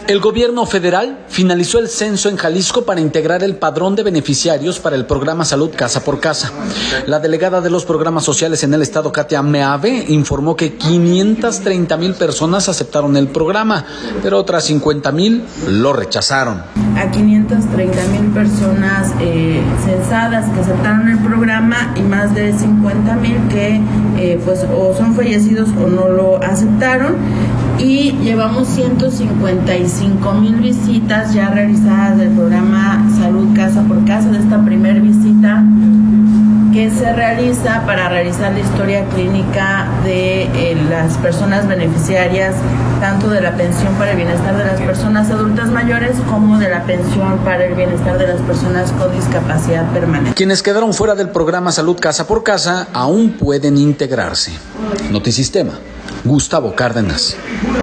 El gobierno federal finalizó el censo en Jalisco para integrar el padrón de beneficiarios para el programa Salud Casa por Casa. La delegada de los programas sociales en el estado, Katia Meave, informó que 530,000 personas aceptaron el programa, pero otras 50,000 lo rechazaron. A 530,000 personas censadas que aceptaron el programa y más de 50,000 que pues o son fallecidos o no lo aceptaron. Y llevamos 155,000 visitas ya realizadas del programa Salud Casa por Casa, de esta primer visita que se realiza para realizar la historia clínica de las personas beneficiarias, tanto de la pensión para el bienestar de las personas adultas mayores como de la pensión para el bienestar de las personas con discapacidad permanente. Quienes quedaron fuera del programa Salud Casa por Casa aún pueden integrarse. Notisistema, Gustavo Cárdenas.